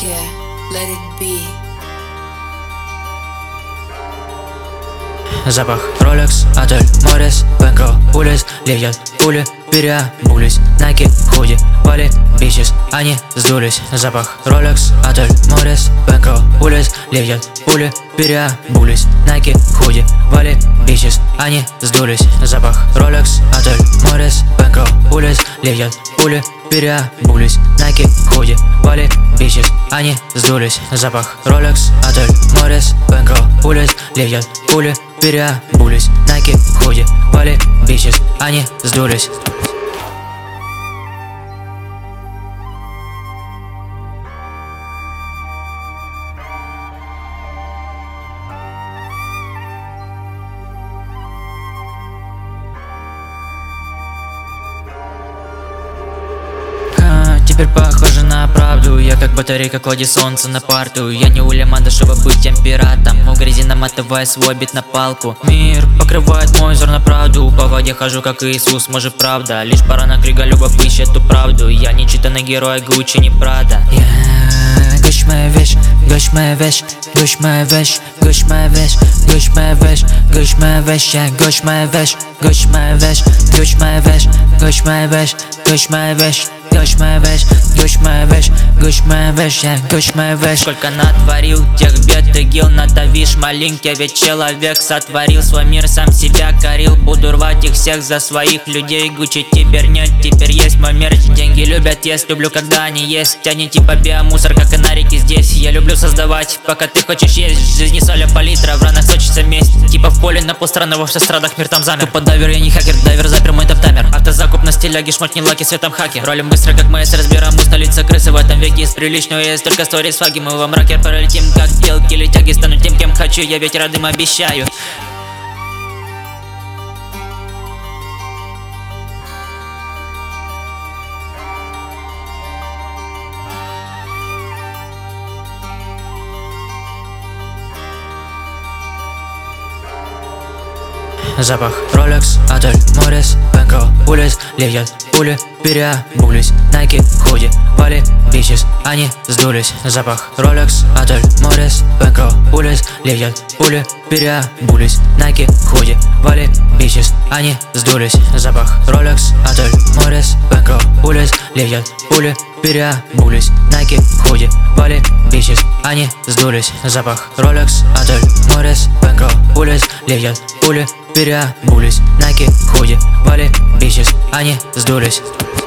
care, let it be. Запах Rolex, отель Моррис, Бэнкро, улиц, летят пули, переобулись, Nike, худи, Вали, бичес, они сдулись. Запах Rolex, отель Моррис, Бэнкро, улиц, летят пули, переобулись, Nike, худи, Вали, бичес, они сдулись. Запах Rolex, отель Моррис, Бэнкро, улиц, летят пули, переобулись, Nike, худи, Вали, бичес, они сдулись. Запах Rolex, отель Моррис, Бэнкро, улиц, летят пули, переобулись, Nike, худи, Вали, бичес, они сдулись. Теперь похоже на правду. Я как батарейка, клади солнце на парту. Я не улеманда, чтобы быть тем пиратом. В грязи наматывая свой бит на палку. Мир покрывает мой взор на правду. По воде хожу, как Иисус, может правда. Лишь пара на криголюбов ищет ту правду. Я не читанный герой, Гуччи, не Прада. Гуч моя вещь, гуч моя вещь, гуч моя вещь, гуч моя вещь, гуч моя вещь, гуч моя вещь, я гуч моя вещь, гуч моя вещь, гуч моя вещь, гуч моя вещь, гуч моя вещь. Гуч моя вещь, гуч моя вещь, гуч моя вещь, я гуч моя вещь. Сколько натворил тех бед, игил надавишь, маленький ведь человек сотворил свой мир, сам себя корил. Буду рвать их всех за своих людей. Гуччи теперь нет, теперь есть мой мерч. Деньги любят есть, люблю когда они есть. Они типа биомусор, как и на реке здесь. Я люблю создавать, пока ты хочешь есть. В жизни соля палитра, в ранах сочится месть. Типа в поле на полстраны, во автострадах мир там замер. Тупо дайвер, я не хакер, дайвер запер мой топ-таймер. Автозакуп на стиляге, шмотни лаки, светом хаки. Ролим быстро, как мы разбираем столица крысы в этом веке. Из приличного есть только сторис, фаги. Мы во мраке пролетим, как белки летяги. Стану тем, кем хочу, я ведь родным обещаю. Запах Rolex, отель Моррис, Бэнкро, улиц, летят пули, переобулись, Nike, худи, Вали, бичес, они сдулись. Запах Rolex, отель Моррис, Бэнкро, улиц, летят пули, переобулись, Nike, худи, Вали, бичес, они сдулись. Запах Rolex, отель Моррис, Бэнкро, улиц, летят пули, переобулись, Nike, худи, Вали, бичес, они сдулись. Запах Rolex, отель Моррис, Бэнкро, улиц, летят пули, переобулись, Nike, худи, Вали, бичес, они сдулись.